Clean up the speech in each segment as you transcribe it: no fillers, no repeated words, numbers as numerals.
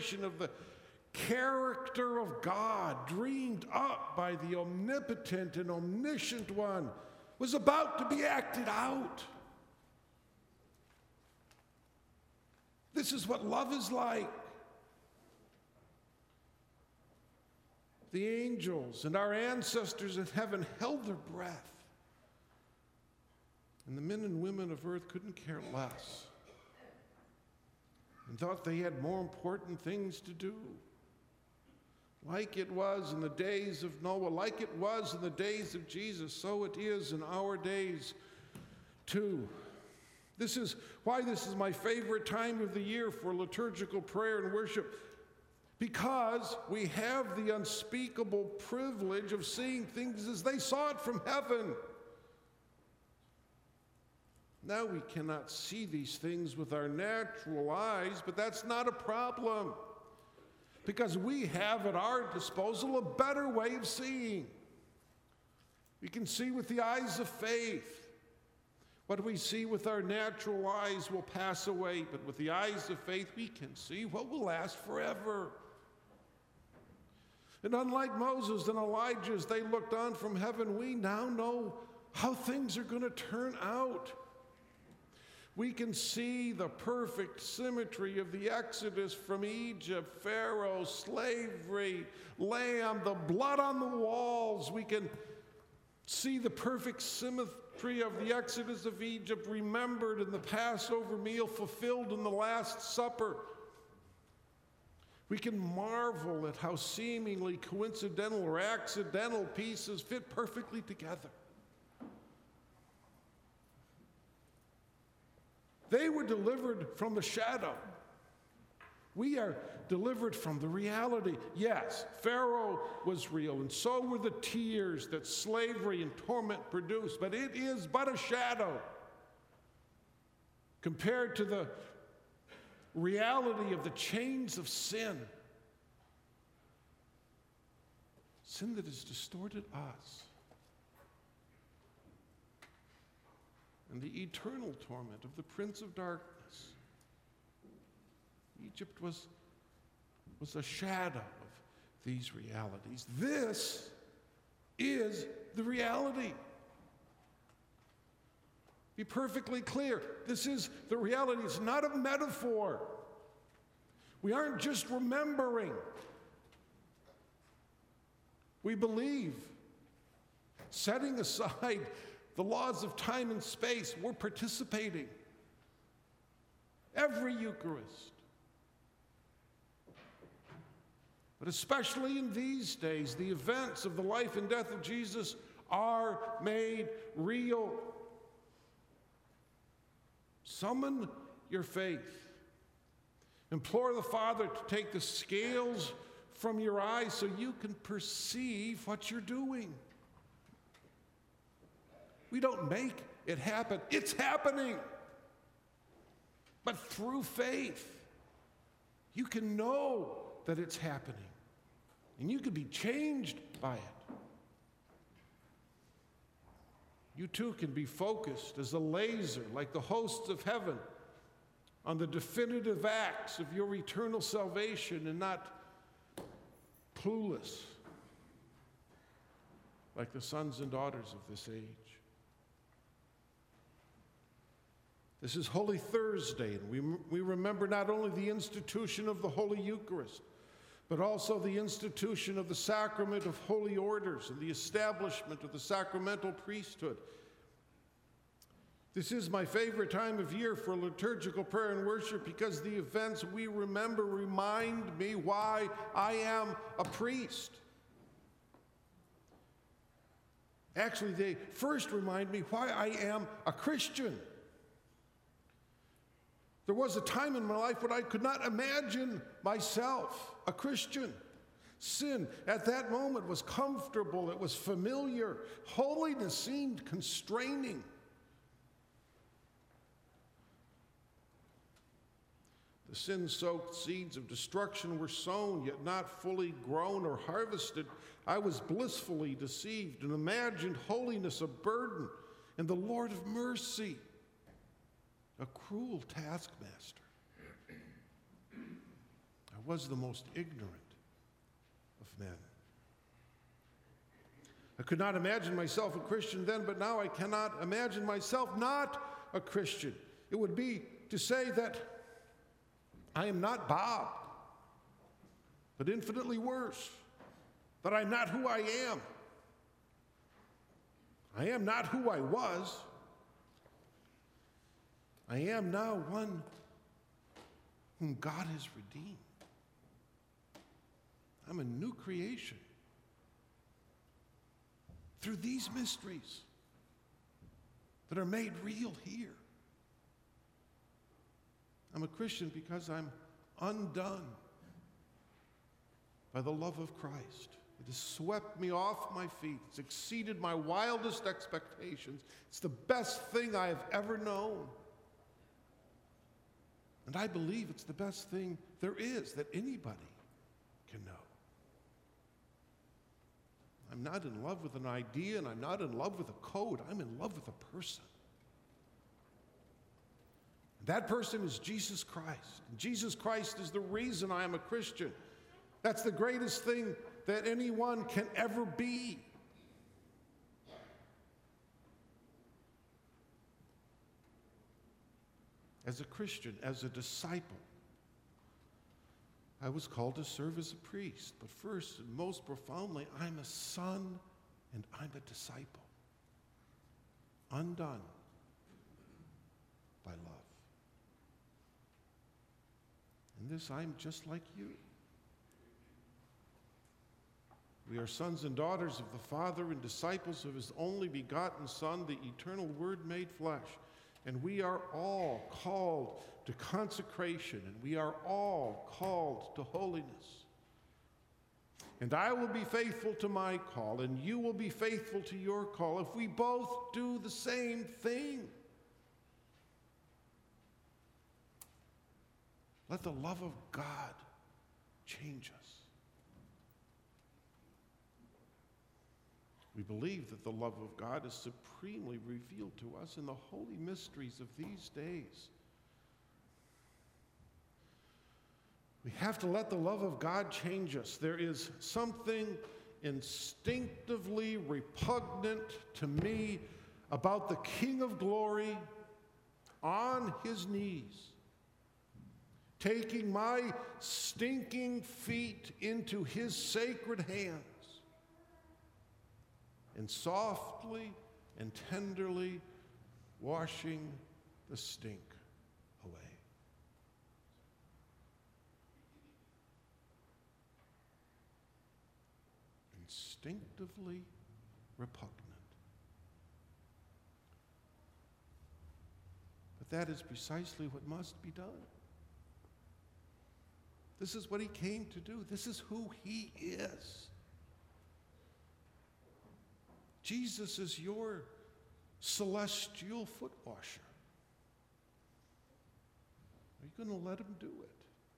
illustration of the character of God dreamed up by the omnipotent and omniscient one was about to be acted out. This is what love is like. The angels and our ancestors in heaven held their breath. And the men and women of earth couldn't care less and thought they had more important things to do. Like it was in the days of Noah, like it was in the days of Jesus, so it is in our days too. This is why this is my favorite time of the year for liturgical prayer and worship, because we have the unspeakable privilege of seeing things as they saw it from heaven. Now we cannot see these things with our natural eyes, but that's not a problem, because we have at our disposal a better way of seeing. We can see with the eyes of faith. What we see with our natural eyes will pass away, but with the eyes of faith, we can see what will last forever. And unlike Moses and Elijah, as they looked on from heaven, we now know how things are going to turn out. We can see the perfect symmetry of the exodus from Egypt, Pharaoh, slavery, lamb, the blood on the walls. We can see the perfect symmetry of the exodus of Egypt remembered in the Passover meal, fulfilled in the Last Supper. We can marvel at how seemingly coincidental or accidental pieces fit perfectly together. They were delivered from the shadow. We are delivered from the reality. Yes, Pharaoh was real, and so were the tears that slavery and torment produced, but it is but a shadow compared to the reality of the chains of sin. Sin that has distorted us. And the eternal torment of the Prince of Darkness. Egypt was a shadow of these realities. This is the reality. Be perfectly clear. This is the reality. It's not a metaphor. We aren't just remembering. We believe. Setting aside the laws of time and space, we're participating. Every Eucharist. But especially in these days, the events of the life and death of Jesus are made real. Summon your faith. Implore the Father to take the scales from your eyes so you can perceive what you're doing. We don't make it happen. It's happening. But through faith, you can know that it's happening. And you can be changed by it. You too can be focused as a laser, like the hosts of heaven, on the definitive acts of your eternal salvation and not clueless, like the sons and daughters of this age. This is Holy Thursday, and we remember not only the institution of the Holy Eucharist, but also the institution of the sacrament of holy orders and the establishment of the sacramental priesthood. This is my favorite time of year for liturgical prayer and worship because the events we remember remind me why I am a priest. Actually, they first remind me why I am a Christian. There was a time in my life when I could not imagine myself a Christian. Sin at that moment was comfortable, it was familiar. Holiness seemed constraining. The sin-soaked seeds of destruction were sown, yet not fully grown or harvested. I was blissfully deceived and imagined holiness a burden and the Lord of mercy a cruel taskmaster. I I was the most ignorant of men. I could not imagine myself a Christian then, but now I cannot imagine myself not a Christian. It would be to say that I am not Bob, but infinitely worse, that I'm not who I am. I am not who I was. I am now one whom God has redeemed. I'm a new creation through these mysteries that are made real here. I'm a Christian because I'm undone by the love of Christ. It has swept me off my feet. It's exceeded my wildest expectations. It's the best thing I have ever known. And I believe it's the best thing there is that anybody can know. I'm not in love with an idea, and I'm not in love with a code. I'm in love with a person. And that person is Jesus Christ. And Jesus Christ is the reason I am a Christian. That's the greatest thing that anyone can ever be. As a Christian, as a disciple, I was called to serve as a priest. But first and most profoundly, I'm a son and I'm a disciple. Undone by love. In this, I'm just like you. We are sons and daughters of the Father and disciples of His only begotten Son, the eternal Word made flesh. And we are all called to consecration, and we are all called to holiness. And I will be faithful to my call, and you will be faithful to your call if we both do the same thing. Let the love of God change us. We believe that the love of God is supremely revealed to us in the holy mysteries of these days. We have to let the love of God change us. There is something instinctively repugnant to me about the King of Glory on his knees, taking my stinking feet into his sacred hands, and softly and tenderly washing the stink away. Instinctively repugnant. But that is precisely what must be done. This is what he came to do. This is who he is. Jesus is your celestial foot washer. Are you going to let him do it?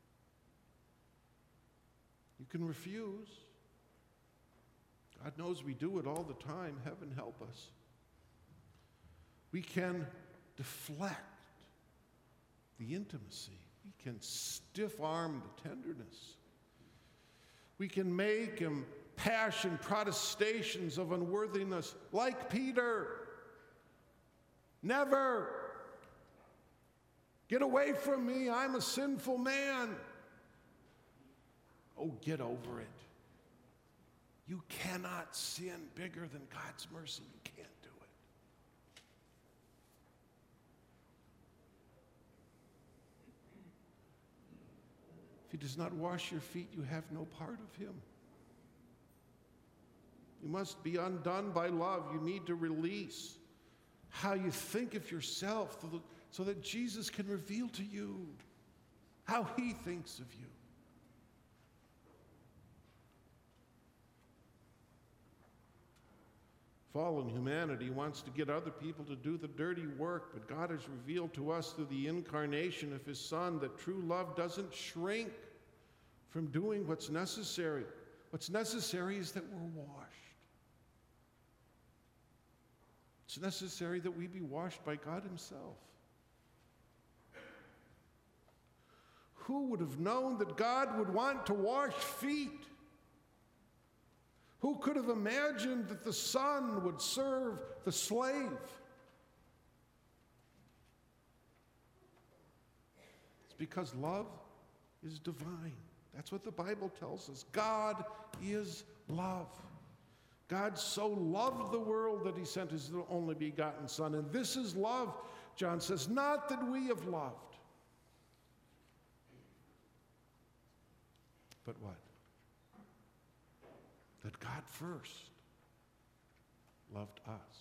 You can refuse. God knows we do it all the time. Heaven help us. We can deflect the intimacy. We can stiff-arm the tenderness. We can make impassioned protestations of unworthiness, like Peter. Never. Get away from me. I'm a sinful man. Oh, get over it. You cannot sin bigger than God's mercy. You can't do it. If he does not wash your feet, you have no part of him. You must be undone by love. You need to release how you think of yourself so that Jesus can reveal to you how he thinks of you. Fallen humanity wants to get other people to do the dirty work, but God has revealed to us through the incarnation of his Son that true love doesn't shrink from doing what's necessary. What's necessary is that we're washed. It's necessary that we be washed by God himself. Who would have known that God would want to wash feet? Who could have imagined that the son would serve the slave? It's because love is divine. That's what the Bible tells us. God is love. God so loved the world that he sent his only begotten Son. And this is love, John says, not that we have loved, but what? That God first loved us.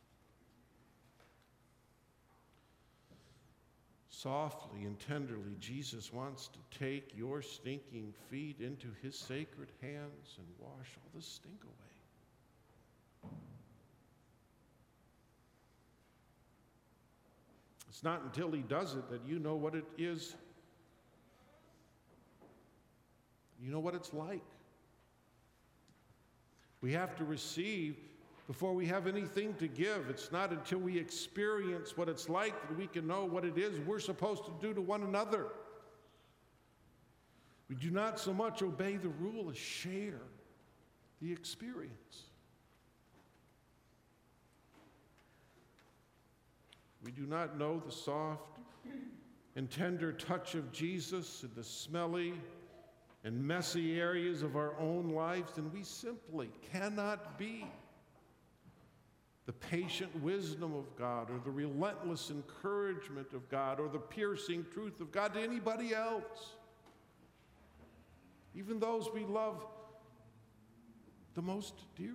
Softly and tenderly, Jesus wants to take your stinking feet into his sacred hands and wash all the stink away. It's not until he does it that you know what it is. You know what it's like. We have to receive before we have anything to give. It's not until we experience what it's like that we can know what it is we're supposed to do to one another. We do not so much obey the rule as share the experience. We do not know the soft and tender touch of Jesus in the smelly and messy areas of our own lives, and we simply cannot be the patient wisdom of God or the relentless encouragement of God or the piercing truth of God to anybody else, even those we love the most dearly.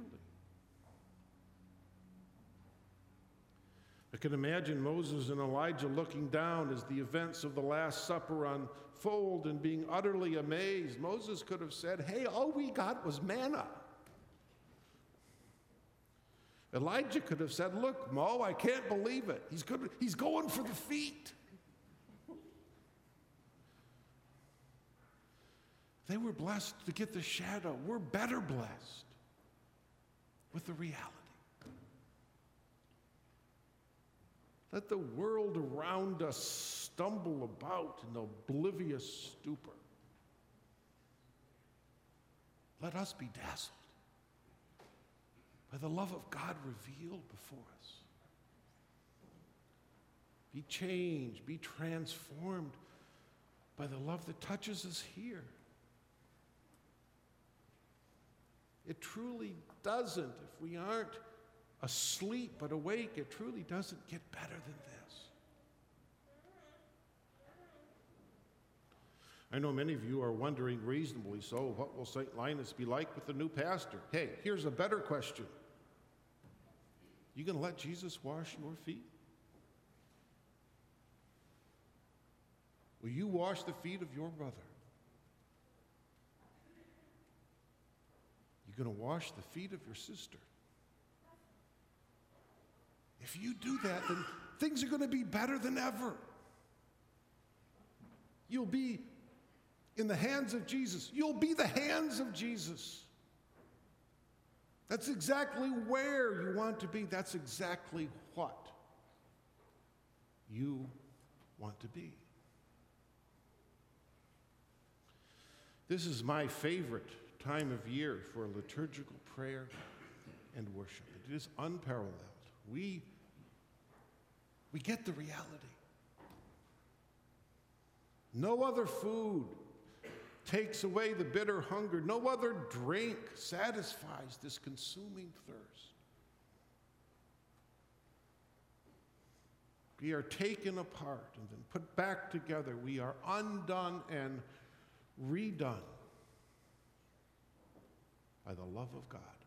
I can imagine Moses and Elijah looking down as the events of the Last Supper unfold and being utterly amazed. Moses could have said, hey, all we got was manna. Elijah could have said, look, Mo, I can't believe it. He's going for the feet. They were blessed to get the shadow. We're better blessed with the reality. Let the world around us stumble about in oblivious stupor. Let us be dazzled by the love of God revealed before us. Be changed, be transformed by the love that touches us here. It truly doesn't, if we aren't asleep but awake, it truly doesn't get better than this. I know many of you are wondering, reasonably so, what will St. Linus be like with the new pastor? Hey, here's a better question. You going to let Jesus wash your feet? Will you wash the feet of your brother? You going to wash the feet of your sister? If you do that, then things are going to be better than ever. You'll be in the hands of Jesus. You'll be the hands of Jesus. That's exactly where you want to be. That's exactly what you want to be. This is my favorite time of year for liturgical prayer and worship. It is unparalleled. We get the reality. No other food takes away the bitter hunger. No other drink satisfies this consuming thirst. We are taken apart and then put back together. We are undone and redone by the love of God.